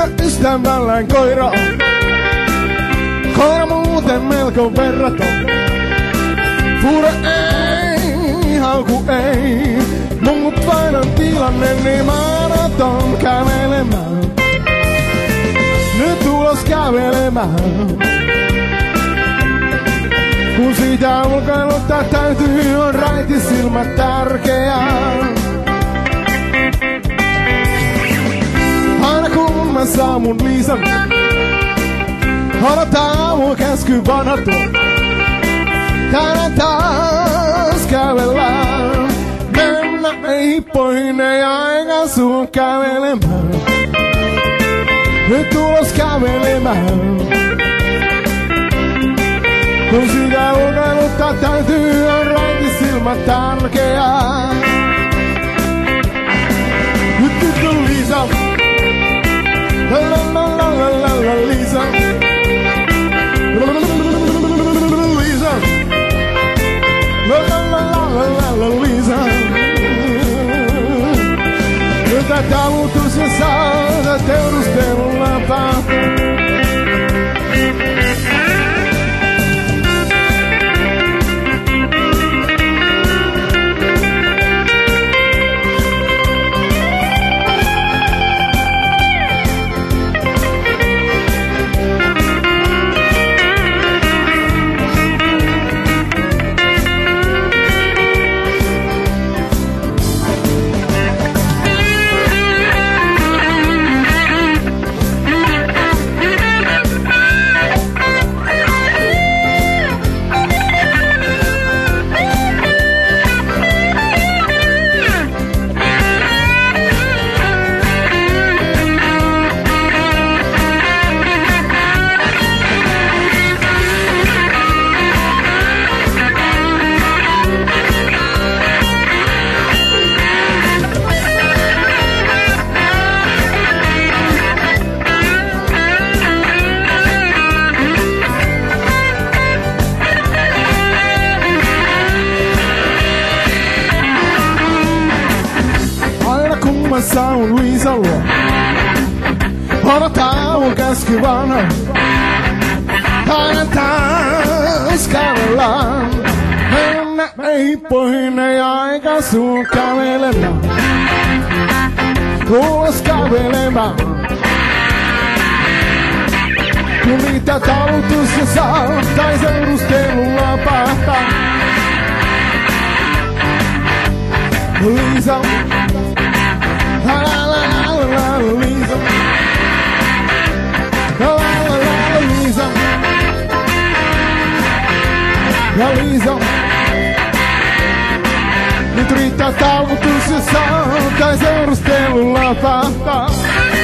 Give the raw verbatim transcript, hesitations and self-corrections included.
tyttöystävällään koira on. Koira muuten melko verraton. Fure ei, hauku ei. Mut vain on tilanne niin maraton kävelemään. Nyt ulos kävelemään. Kun siitä ulkoilutta täytyy, on raitisilmät tärkeää. Aina kun mä saan mun Liisan, odotaan mun käsky vanhaton. Tänään taas kävellään. Mennä ei hippoihin, ei aika sun kävelemään. Nyt ulos kävelemään. Kun sitä ulkoilutta täytyy, on raitisilmät tärkeää. Nyt nyt on Liisa. La la la la la la la Liisa. Liisa. La la la la la la la Liisa. Nyt talutus ja saada teurustelun läpää. Mä saan Liisa luo. Odotaan mun käsky vanha. Aina taas kävellään. Mennä ei pohjin, ei aika sun kävelemään. Ulos kävelemään. Kun mitä talutus ja saa, tai seurustelulla päättää. Liisa. La la la la la Liisa. La la la Liisa. Ja Liisa. Nyt riittää talutus ja saa, tai seurustelulla päättää.